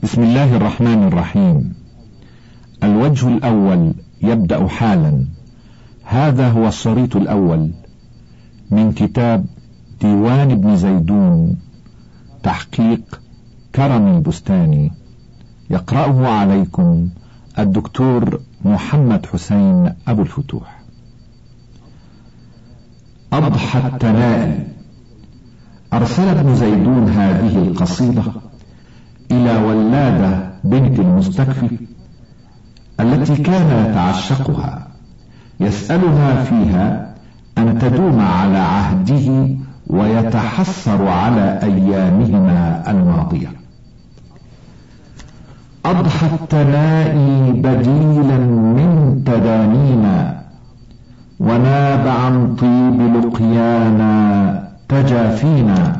بسم الله الرحمن الرحيم. الوجه الأول يبدأ حالا. هذا هو الشريط الأول من كتاب ديوان ابن زيدون، تحقيق كرم البستاني. يقرأه عليكم الدكتور محمد حسين أبو الفتوح. أضحى التنائي. أرسل ابن زيدون هذه القصيدة إلى ولادة بنت المستكفي التي كان يتعشقها، يسألها فيها أن تدوم على عهده ويتحسر على أيامهما الماضية. أضحى التنائي بديلا من تدانينا، وناب عن طيب لقيانا تجافينا.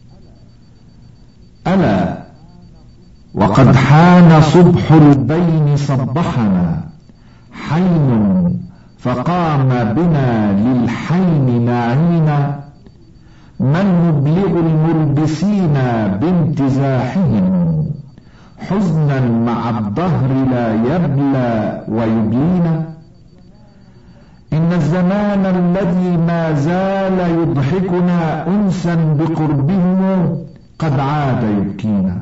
ألا وقد حان صبح البين صبحنا، حين فقام بنا للحين ناعينا. من مبلغ الملبسين بامتزاحهم، حزنا مع الدهر لا يبلى ويبلينا. إن الزمان الذي ما زال يضحكنا أنسا بقربهم قد عاد يبكينا.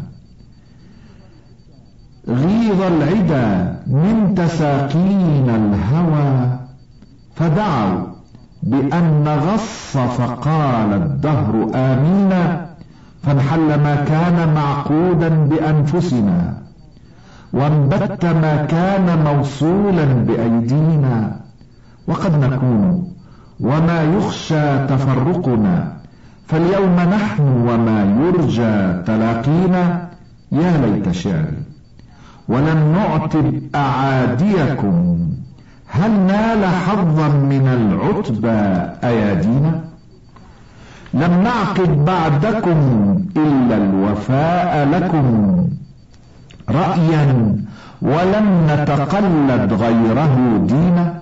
غيظ العدا من تساقين الهوى، فدعوا بأن نغص فقال الدهر آمينا. فانحل ما كان معقودا بأنفسنا، وانبت ما كان موصولا بأيدينا. وقد نكون وما يخشى تفرقنا، فاليوم نحن وما يرجى تلاقينا. يا ليت شعري ولم نعتب أعاديكم، هل نال حظا من العتبى أيادينا؟ لم نعقد بعدكم إلا الوفاء لكم رأيا، ولم نتقلد غيره دينا.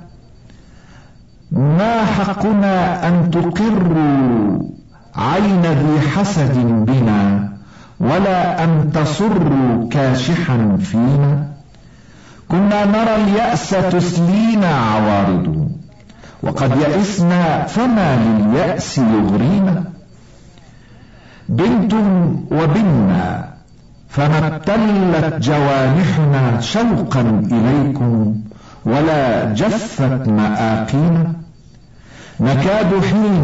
ما حقنا أن تقروا عين ذي حسد بنا، ولا أن تصروا كاشحا فينا. كنا نرى اليأس تسلينا عوارضه، وقد يئسنا فما لليأس يغرينا. بنتم وبنا فما ابتلت جوانحنا شوقا إليكم، ولا جفت مآقينا. نكاد حين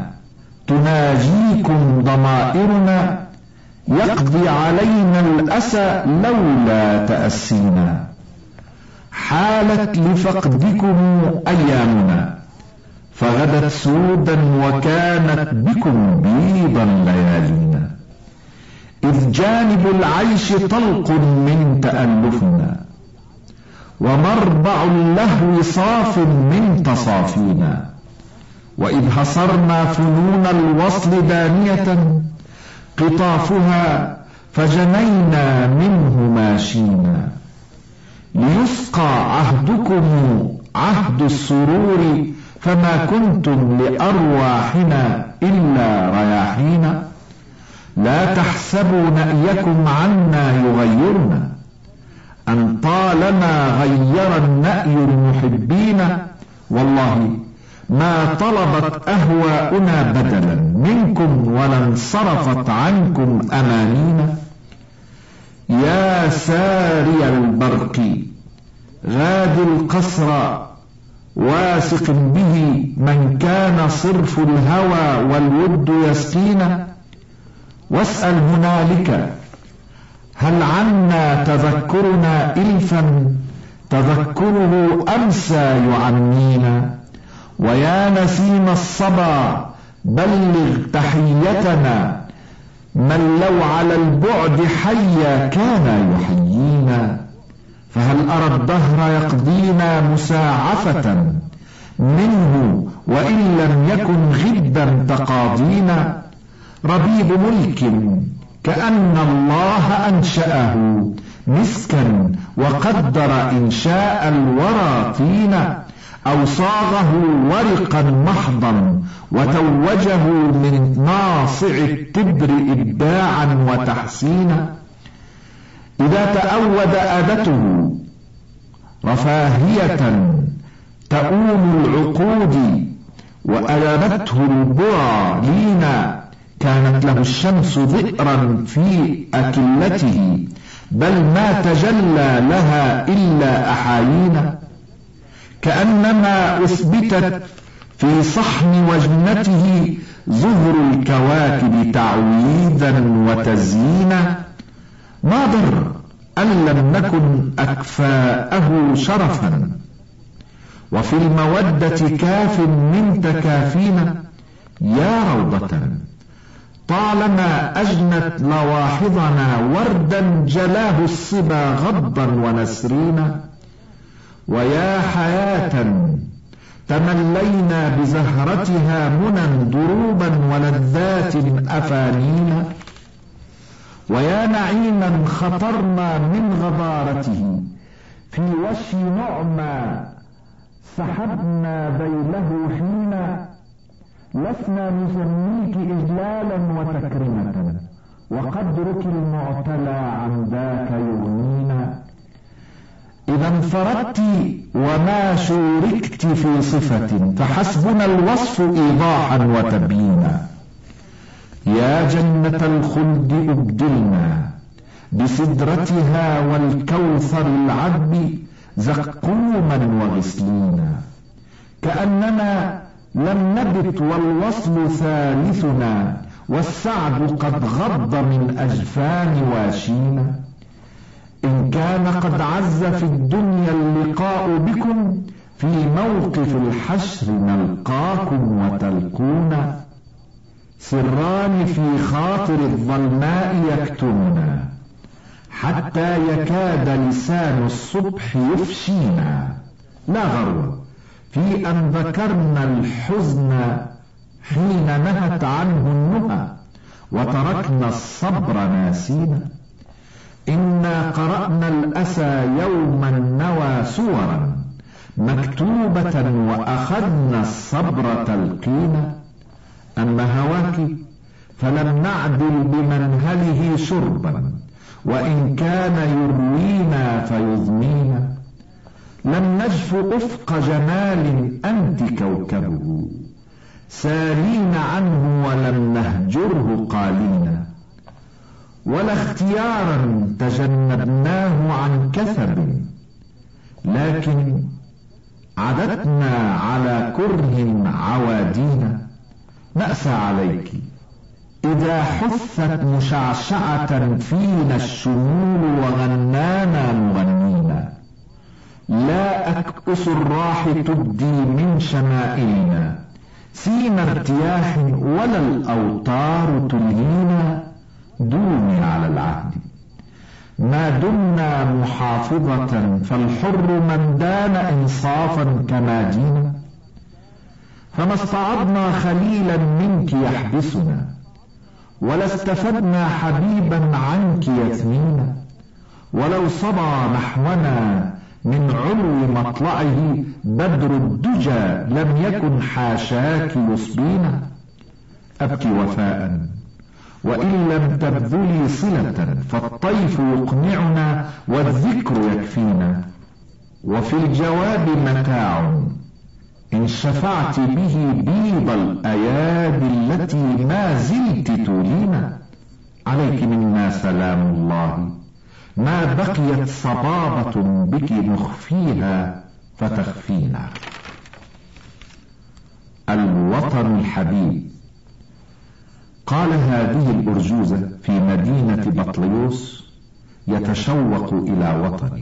تناجيكم ضمائرنا، يقضي علينا الأسى لولا تأسينا. حالت لفقدكم أيامنا، فغدت سودا وكانت بكم بيضا ليالينا. إذ جانب العيش طلق من تألفنا، ومربع اللهو صاف من تصافينا. وإذ حصرنا فنون الوصل دانية قطافها، فجنينا منه ماشينا. ليسقى عهدكم عهد السرور، فما كنتم لأرواحنا إلا رياحينا. لا تحسبوا نأيكم عنا يغيرنا، أن طالما غير النأي المحبين. والله ما طلبت أهواؤنا بدلا منكم، ولا انصرفت عنكم أمانينا. يا ساري البرق غاد القصر، واثق به من كان صرف الهوى والود يسقينا. واسأل هنالك هل عنا تذكرنا إلفا، تذكره أمسى يعنينا. ويا نسيم الصبا بلغ تحيتنا، من لو على البعد حيا كان يحيينا. فهل أرى الدهر يقضينا مساعفة منه، وإن لم يكن غدا تقاضينا. ربيب ملك كأن الله أنشأه مسكا، وقدر إنشاء الورى طينا. أو صاغه ورقا محضا، وتوجه من ناصع التبر إبداعا وتحسينا. إذا تأود آدته رفاهية تؤول العقود وألمته البرى لينا، كانت له الشمس ذئرا في أكلته، بل ما تجلى لها إلا أحايينا. كأنما أثبتت في صحن وجنته زهر الكواكب تعويذا وتزيينا. ما ضر أن لم نكن أكفاءه شرفا، وفي المودة كاف من تكافينا. يا روضة طالما أجنت لواحظنا وردا جلاه الصبا غضا ونسرينا. ويا حياة تملينا بزهرتها منى دروبا ولذات أفانينا. ويا نعيما خطرنا من غبارته في وشي نعمى سحبنا ذيله حينا. لسنا نسميك إجلالا وتكريمة، وقدرك المعتلى عن ذاك يغنينا. إذا انفردت وما شوركت في صفة فحسبنا الوصف إيضاحا وتبيينا. يا جنة الخلد أبدلنا بسدرتها والكوثر العذب زقوما وغسلينا. كأننا لم نبت والوصل ثالثنا، والسعد قد غض من أجفان واشينا. إن كان قد عز في الدنيا اللقاء بكم، في موقف الحشر نلقاكم وتلقونا. سران في خاطر الظلماء يكتمنا، حتى يكاد لسان الصبح يفشينا. لا غرو في أن ذكرنا الحزن حين نهت عنه النهى، وتركنا الصبر ناسينا. إنا قرأنا الأسى يوما نوى سورا مكتوبة، وأخذنا الصبر تلقينا. أما هواك فلم نعدل بمنهله شربا، وإن كان يروينا فيضمينا. لم نجف أفق جمال أنت كوكبه، سالين عنه ولم نهجره قالينا. ولا اختيارا تجنبناه عن كثب، لكن عدتنا على كره عوادينا. نأسى عليك إذا حثت مشعشعة فينا الشمول وغنانا مغنينا. لا أكأس الراح تبدي من شمائلنا سين ارتياح، ولا الأوتار تلهينا. دومي على العهد ما دمنا محافظة، فالحر من دان إنصافا كما دينا. فما استعضنا خليلا منك يحبسنا، ولا استفدنا حبيبا عنك يثنينا. ولو صبا نحونا من علو مطلعه بدر الدجى لم يكن حاشاك يصبينا. أبكي وفاء وإن لم تبذلي صلة، فالطيف يقنعنا والذكر يكفينا. وفي الجواب متاع إن شفعت به بيض الأيادي التي ما زلت تولينا. عليك منا سلام الله، ما بقيت صبابة بك نخفيها فتخفينا. الوطن الحبيب. قال هذه الأرجوزة في مدينة بطليوس يتشوق إلى وطني.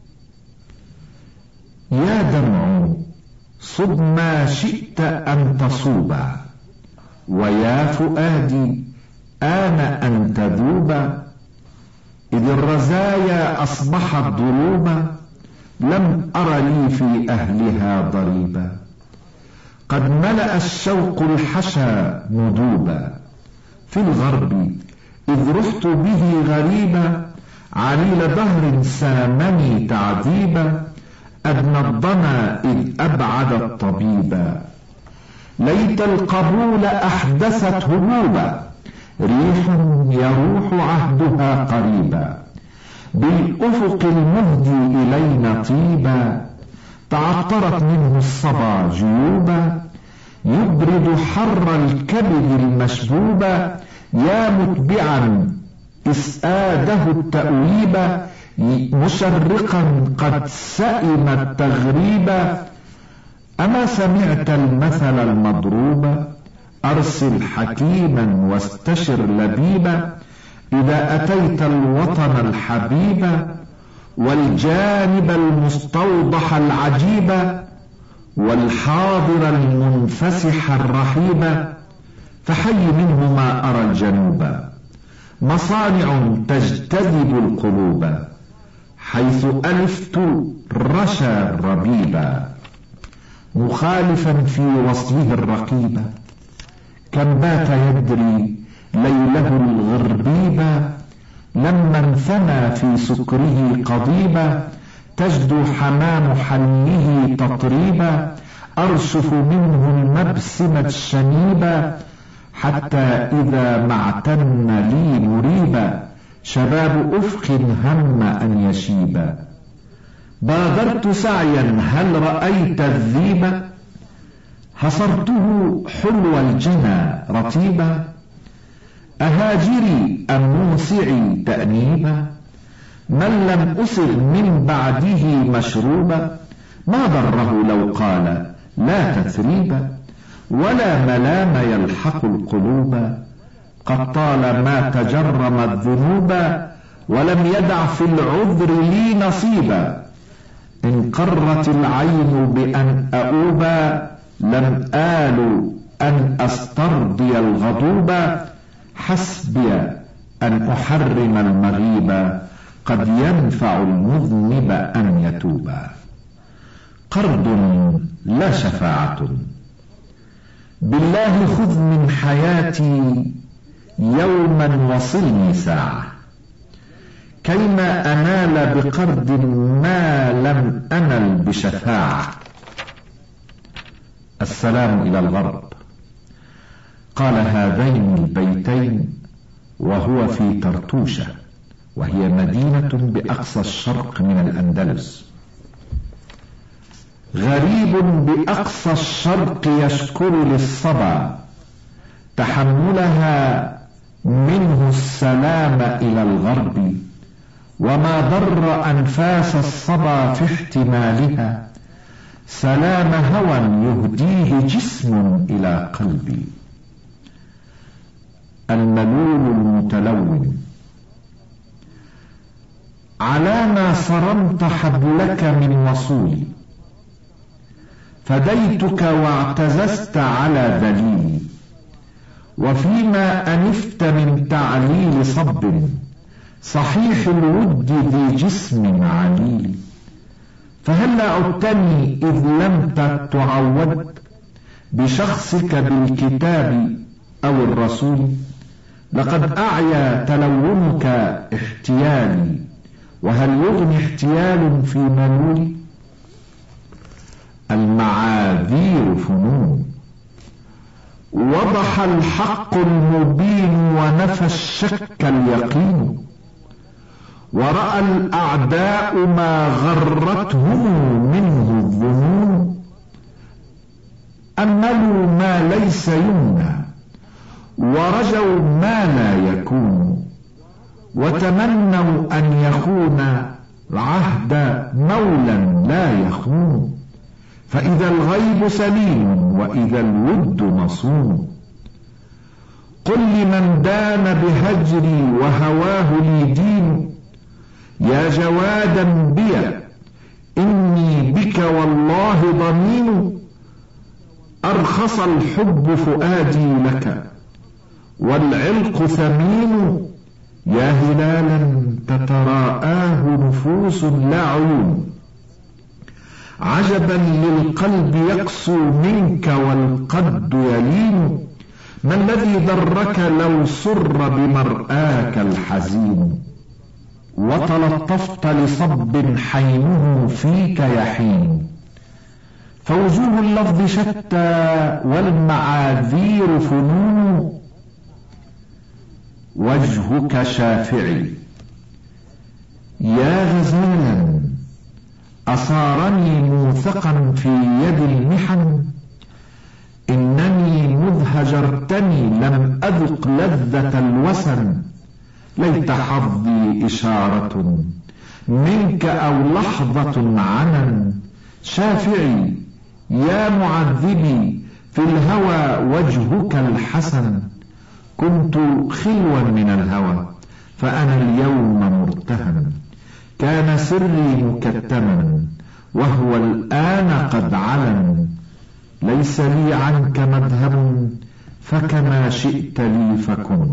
يا دمع صب ما شئت أن تصوبا، ويا فؤادي آن أن تذوبا. إذ الرزايا أصبحت ضروبا، لم أر لي في أهلها ضريبا. قد ملأ الشوق الحشا ندوبا، في الغرب إذ رحت به غريبا. عليل دهر سامني تعذيبا، أدنى الضنا إذ أبعد الطبيبا. ليت القبول أحدثت هبوبا، ريح يروح عهدها قريبا. بالأفق المهدي إلينا طيبا، تعطرت منه الصبا جيوبا، يبرد حر الكبد المشبوبا، يا متبعا إسآده التأويبا، مشرقا قد سئم التغريبا. أما سمعت المثل المضروبا، أرسل حكيما واستشر لبيبا، إذا أتيت الوطن الحبيب والجانب المستوضح العجيب والحاضر المنفسح الرحيب، فحي منه ما أرى الجنوب، مصانع تجتذب القلوب، حيث ألفت رشا ربيبا، مخالفا في وصله الرقيب، كم بات يدري ليله الغربيبا، لما انثنى في سكره قضيبا، تجدو حمام حنيه تطريبا، أرشف منه المبسمة الشنيبا، حتى إذا ما اعتن لي مريبا، شباب أفق هم أن يشيبا، بادرت سعيا هل رأيت الذيب، حصرته حلو الجنى رطيبا، أهاجري أم موسعي تأنيبا، من لم أسر من بعده مشروبا، ما ضره لو قال لا تثريبا، ولا ملام يلحق القلوب، قد طالما تجرم الذنوب، ولم يدع في العذر لي نصيبا، إن قرت العين بأن أؤوبا، لم آل أن أسترضي الغضوبا، حسبي أن أحرم المغيبا، قد ينفع المذنب أن يتوبا. قرض لا شفاعة، بالله خذ من حياتي يوما وصلني ساعة، كيما أنال بقرض ما لم أنل بشفاعة. السلام إلى الغرب. قال هذين البيتين وهو في طرطوشة، وهي مدينة بأقصى الشرق من الأندلس. غريب بأقصى الشرق يشكر للصبا، تحملها منه السلام إلى الغرب، وما ضر أنفاس الصبا في احتمالها، سلام هوى يهديه جسم إلى قلبي. الملول المتلون، على ما صرمت حبلك من وصولي، فديتك واعتززت على ذليلي، وفيما أنفت من تعليل صب، صحيح الود ذي جسم عليل، فهل عدتني إذ لم تعود بشخصك بالكتاب أو الرسول، لقد أعيا تلونك احتيالي، وهل يغني احتيال في ملولي؟ المعاذير فنون، وضح الحق المبين ونفى الشك اليقين، ورأى الأعداء ما غرتهم منه الظنون، أملوا ما ليس يمنى، ورجوا ما لا يكون، وتمنوا أن يخون العهد مولا لا يخون، فإذا الغيب سليم وإذا الود مصون. قل لمن دان بهجري وهواه لي دين، يا جوادا بي إني بك والله ضمين، أرخص الحب فؤادي لك والعلق ثمين، يا هلالا تتراءاه نفوس لا عيون، عجبا للقلب يقسو منك والقد يلين، ما الذي ضرك لو سر بمرآك الحزين، وتلطفت لصب حينه فيك يحين، فوجوه اللفظ شتى والمعاذير فنون، وجهك شافعي يا غزالا أصارني موثقا في يد المحن، إنني مذ هجرتني لم أذق لذة الوسن، ليت حظي إشارة منك أو لحظة عنن. شافعي يا معذبي في الهوى وجهك الحسن، كنت خلوا من الهوى فأنا اليوم مرتهن، كان سري مكتما وهو الآن قد علن، ليس لي عنك مذهب فكما شئت لي فكن.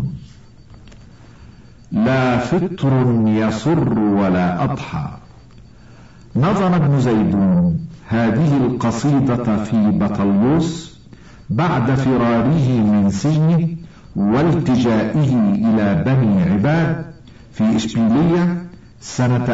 لا فطر يسر ولا أضحى. نظم ابن زيدون هذه القصيدة في بطليوس بعد فراره من سجنه والتجائه إلى بني عباد في إشبيلية سنة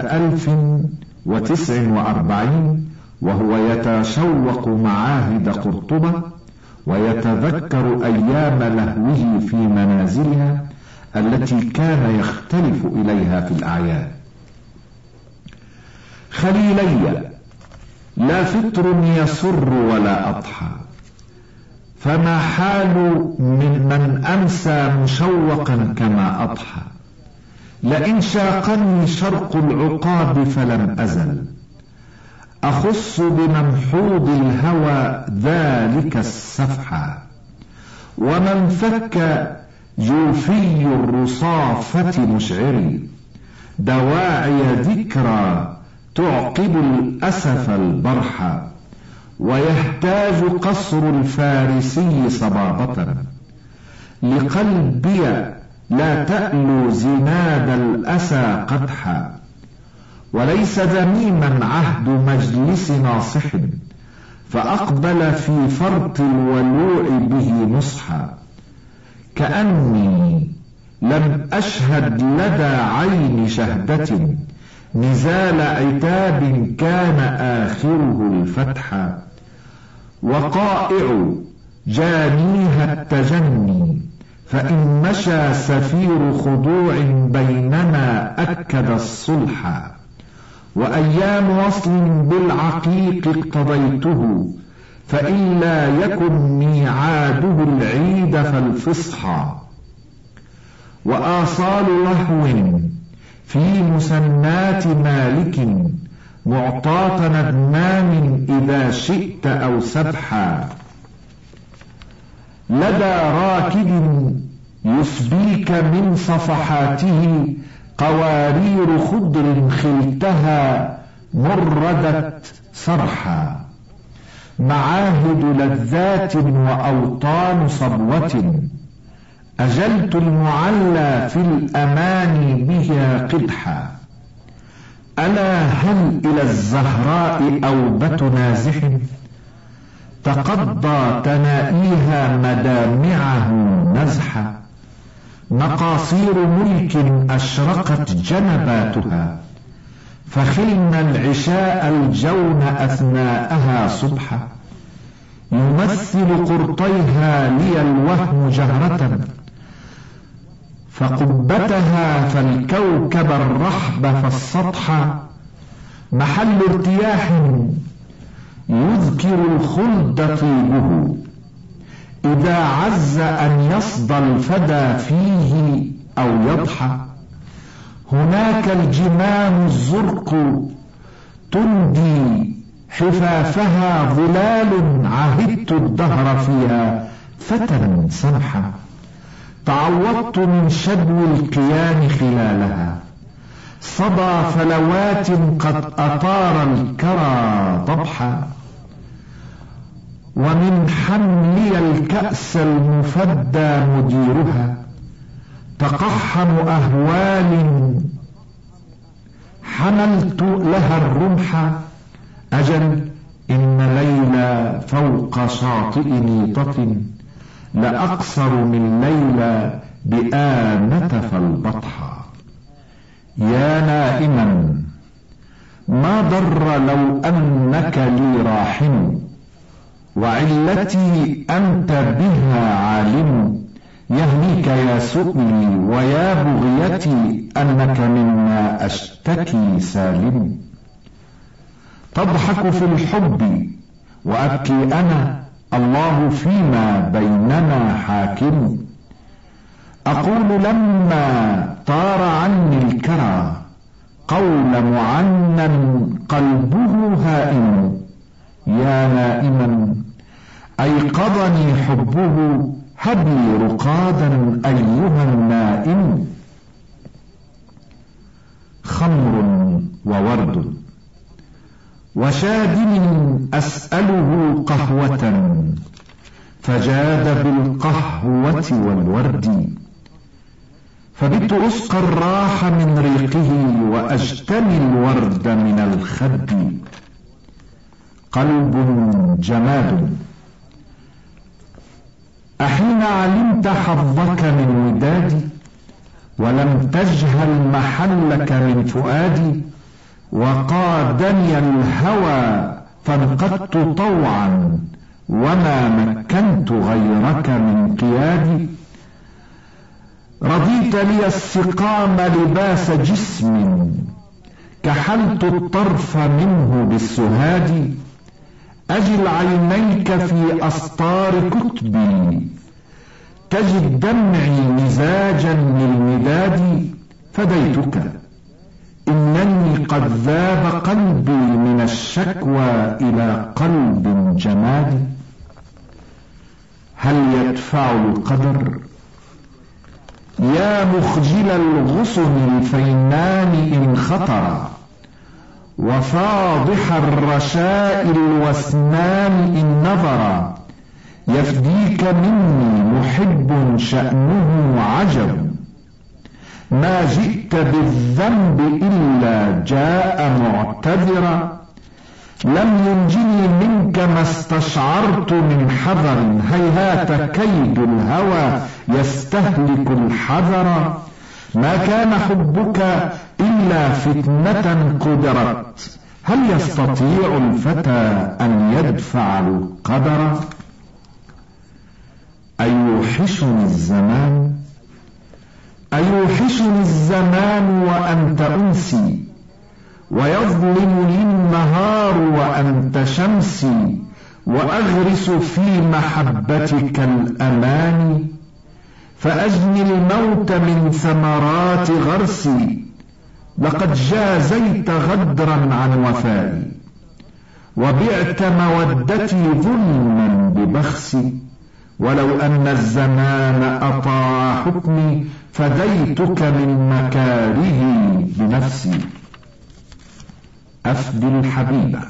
1049، وهو يتشوق معاهد قرطبة ويتذكر أيام لهوه في منازلها التي كان يختلف إليها في الأعياد. خليلي لا فطر يسر ولا أضحى، فما حال من أمسى مشوقا كما أضحى، لئن شاقني شرق العقاب فلم أزل أخص بممحوض الهوى ذلك السفحى، ومن فك جوفي الرصافة مشعري دواعي ذكرى تعقب الأسف البرحى، ويهتاج قصر الفارسي صبابة لقلبي لا تألو زناد الأسى قدحا، وليس ذميما عهد مجلس ناصح فأقبل في فرط الولوع به نصحا، كأني لم أشهد لدى عين شهدة نزال عتاب كان آخره الفتحا، وقائع جانيها التجني فإن مشى سفير خضوع بيننا أكد الصلحا، وأيام وصل بالعقيق اقتضيته فإن لا يكن ميعاده العيد فالفصحى، وآصال لهو في مسنات مالك معطاة ندمان إذا شئت أو سبحا، لدى راكد يسبيك من صفحاته قوارير خضر خلتها مردت صرحا، معاهد لذات وأوطان صبوة أجلت المعلى في الأمان بها قدحا، ألا هل إلى الزهراء أوبة نازح تقضى تنائيها مدامعه نزحا، مقاصير ملك أشرقت جنباتها فخلنا العشاء الجون أثناءها صبحا، يمثل قرطيها لي الوهم جهرة فقبتها فالكوكب الرحب فالسطح، محل ارتياح يذكر الخلد طيبه إذا عز أن يصدى الفدى فيه أو يضحى، هناك الجمام الزرق تندي حفافها ظلال عهدت الدهر فيها فتى سمحا، تعوضت من شدو القيام خلالها صدى فلوات قد أطار الكرى ضبحا، ومن حملي الكأس المفدى مديرها تقحم أهوال حملت لها الرمح، أجل إن ليلى فوق شاطئ نيطة لأقصر من ليلى بآنة فالبطحى. يا نائما ما ضر لو أنك لي راحم، وعلتي أنت بها عالم، يهنيك يا سؤلي ويا بغيتي أنك مما أشتكي سالم. تضحك في الحب وأبكي أنا، الله فيما بيننا حاكم. أقول لما طار عني الكرى قول معنن قلبه هائم، يا نائما أيقظني حبه، هب لي رقادا أيها النائم. خمر وورد وشادن أسأله قهوة، فجاد بالقهوة والورد. فبت أسقى الراح من ريقه وأجتني الورد من الخد. قلب جماد أحين علمت حظك من ودادي، ولم تجهل محلك من فؤادي. وقادني الهوى فانقدت طوعا، وما مكنت غيرك من قيادي. رضيت لي السقام لباس جسم، كحلت الطرف منه بالسهاد. أجل عينيك في أسطار كتبي، تجد دمعي مزاجا للمداد. فديتك إنني قد ذاب قلبي من الشكوى إلى قلب جماد. هل يدفع القدر يا مخجل الغصن الفينان إن خطر، وفاضح الرشاء الوسنان إن نظر. يفديك مني محب شأنه عجب، ما جئت بالذنب إلا جاء معتذرا. لم ينجني منك ما استشعرت من حذر، هيهات كيد الهوى يستهلك الحذر. ما كان حبك إلا فتنة قدرت، هل يستطيع الفتى أن يدفع القدر؟ أيوحشني الزمان، أيوحشني الزمان وأنت أنسي، ويظلم لي النهار وأنت شمسي. وأغرس في محبتك الأمان، فأجني الموت من ثمرات غرسي. لقد جازيت غدرا عن وفائي، وبعت مودتي ظلما ببخسي. ولو أن الزمان أطاع حكمي، فديتك من مكاره بنفسي. أفدي الحبيب،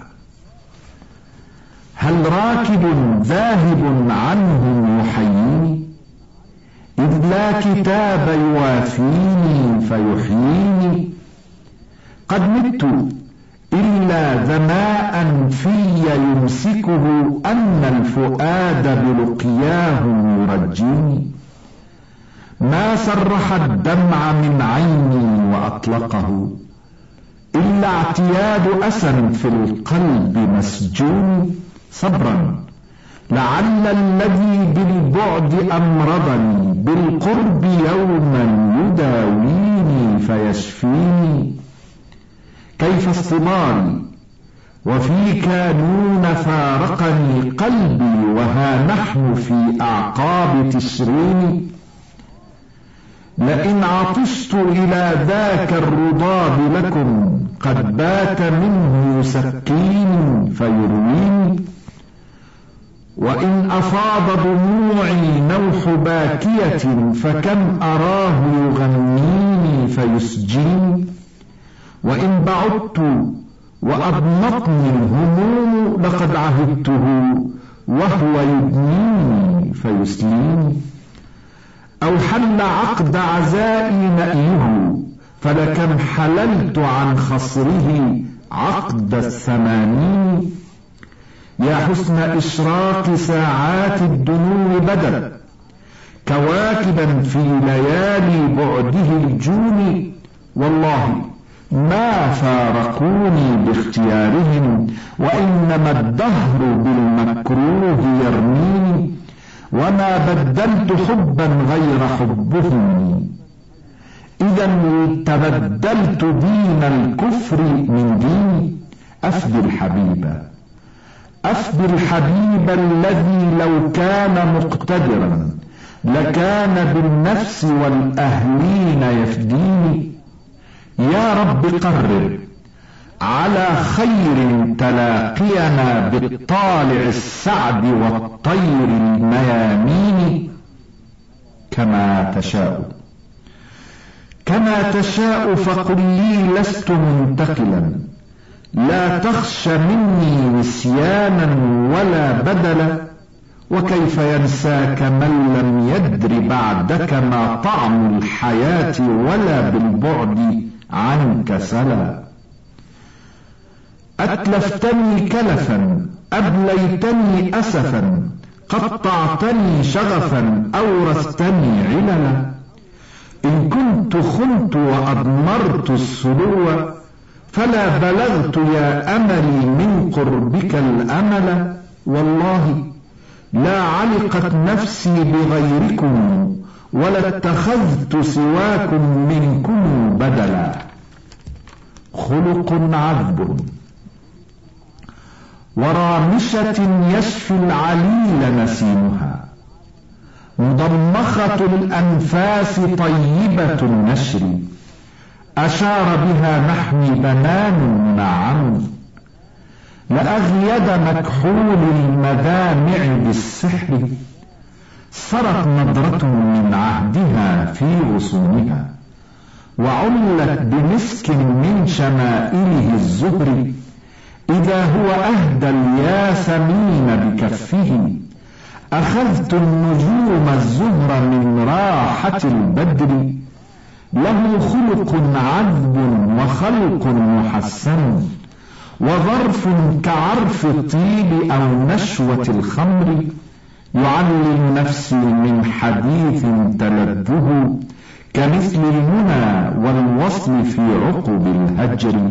هل راكب ذاهب عنهم يحييني؟ إذ لا كتاب يوافيني فيحييني. قد مت إلا ذماء في يمسكه، أن الفؤاد بلقياه يرجيني. ما سرح الدمع من عيني وأطلقه، إلا اعتياد أسى في القلب مسجون. صبرا، لعل الذي بالبعد أمرضني، بالقرب يوما يداويني فيشفيني. كيف اصطباري وفي كانون فارقني قلبي، وها نحن في أعقاب تشرين. لئن عطشت إلى ذاك الرضاب لكم، قد بات منه سكين فيرويني. وإن أفاض دموعي نوح باكية، فكم أراه يغنيني فيسجيني. وإن بعدت وأضنطني الهموم، لقد عهدته وهو يبنيني فيسليني. أو حل عقد عزائي نأيه، فلكم حللت عن خصره عقد الثمانين. يا حسن إشراق ساعات الدنو بدر، كواكبا في ليالي بعده الجون. والله ما فارقوني باختيارهم، وإنما الدهر بالمكروه يرميني. وما بدلت حبا غير حبهم، إذا تبدلت دين الكفر من ديني. أفدي الحبيب الذي لو كان مقتدرا لكان بالنفس والأهلين يفديني. يا رب قرر على خير تلاقينا بالطالع السعد والطير الميامين، كما تشاء فقل لي لست منتقلا، لا تخش مني نسيانا ولا بدلا. وكيف ينساك من لم يدر بعدك ما طعم الحياة ولا بالبعد عنك سلا. أتلفتني كلفا أبليتني أسفا، قطعتني شغفا أورثتني عللا. إن كنت خنت وأضمرت السلو فلا بلغت يا أملي من قربك الأمل. والله لا علقت نفسي بغيركم ولا اتخذت سواكم منكم بدلا. خلق عذب ورامشة يشفي العليل نسيمها، مضمخة الأنفاس طيبة النشر، أشار بها نحمي بنان نعم. لأغيد مكحول المدامع بالسحر، سرت نظرة من عهدها في غصونها، وعلت بمسك من شمائله الزهر. إذا هو أهدى الياسمين بكفه، أخذت النجوم الزهر من راحة البدر. له خلق عذب وخلق محسن، وظرف كعرف الطيب أو نشوة الخمر. يعلم نفسي من حديث تلذه، كمثل المنى والوصل في عقب الهجر.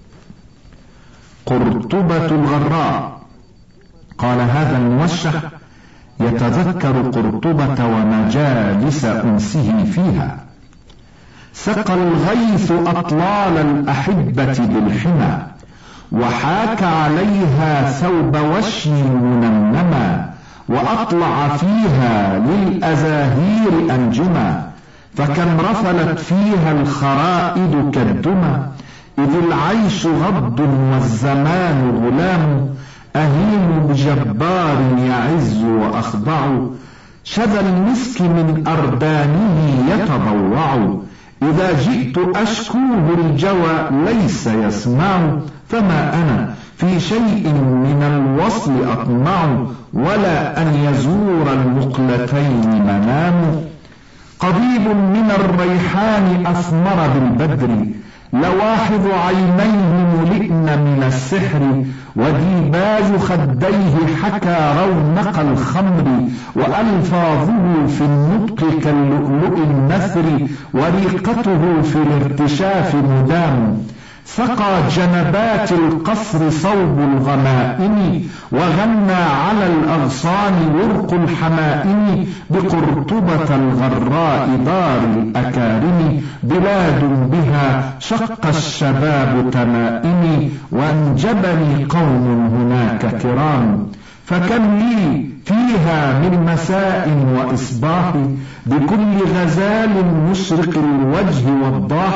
قرطبة الغراء. قال هذا الموشح يتذكر قرطبة ومجالس أنسه فيها. سقى الغيث أطلال الأحبة بالحمى، وحاك عليها ثوب وشي منمما، وأطلع فيها للأزاهير أنجما. فكم رفلت فيها الخرائد كالدمى، إذ العيش غض والزمان غلام. أهيم بجبار يعز وأخضع، شذا المسك من أردانه يتضوع. إذا جئت أشكوه الجوى ليس يسمع، فما أنا في شيء من الوصل أطمع، ولا أن يزور المقلتين منام. قضيب من الريحان أثمر بالبدر، لواحظ عينيه ملئن من السحر. وديباج خديه حكى رونق الخمر، وألفاظه في النطق كاللؤلؤ النثر. وريقته في الارتشاف مدام، سقى جنبات القصر صوب الغمائم. وغنى على الأغصان ورق الحمائم. بقرطبة الغراء دار الأكارم، بلاد بها شق الشباب تمائم. وأنجبني قوم هناك كرام، فكم لي فيها من مساء وإصباح. بكل غزال مشرق الوجه والضاح،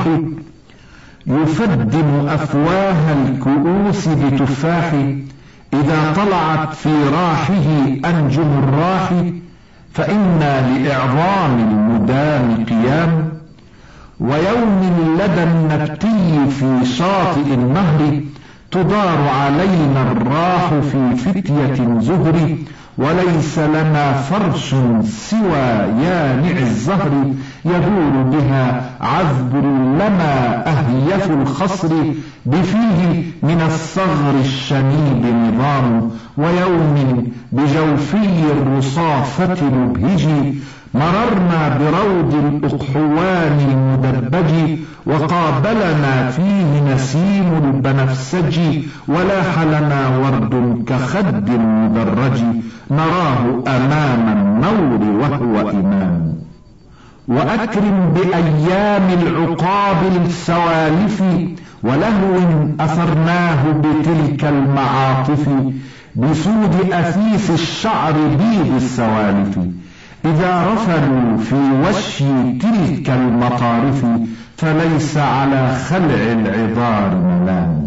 يفدم أفواه الكؤوس بتفاح. إذا طلعت في راحه أنجم الراح، فإنا لإعظام المدام قيام. ويوم لدى النبتي في شاطئ النهر، تدار علينا الراح في فتية زهر. وليس لنا فرش سوى يانع الزهر، يدور بها عذب لما أهيف الخصر. بفيه من الصغر الشنيب نظام، ويوم بجوفي الرصافة مبهج. مررنا بروض الأقحوان المدبج وقابلنا فيه نسيم البنفسج ولاح لنا ورد كخد مدرج نراه أمام النور وهو إمام. وأكرم بأيام العقاب السوالف ولهو أثرناه بتلك المعاطف بسود أثيث الشعر بيض السوالف إذا رفلوا في وشي تلك المطارف فليس على خلع العذار ملام.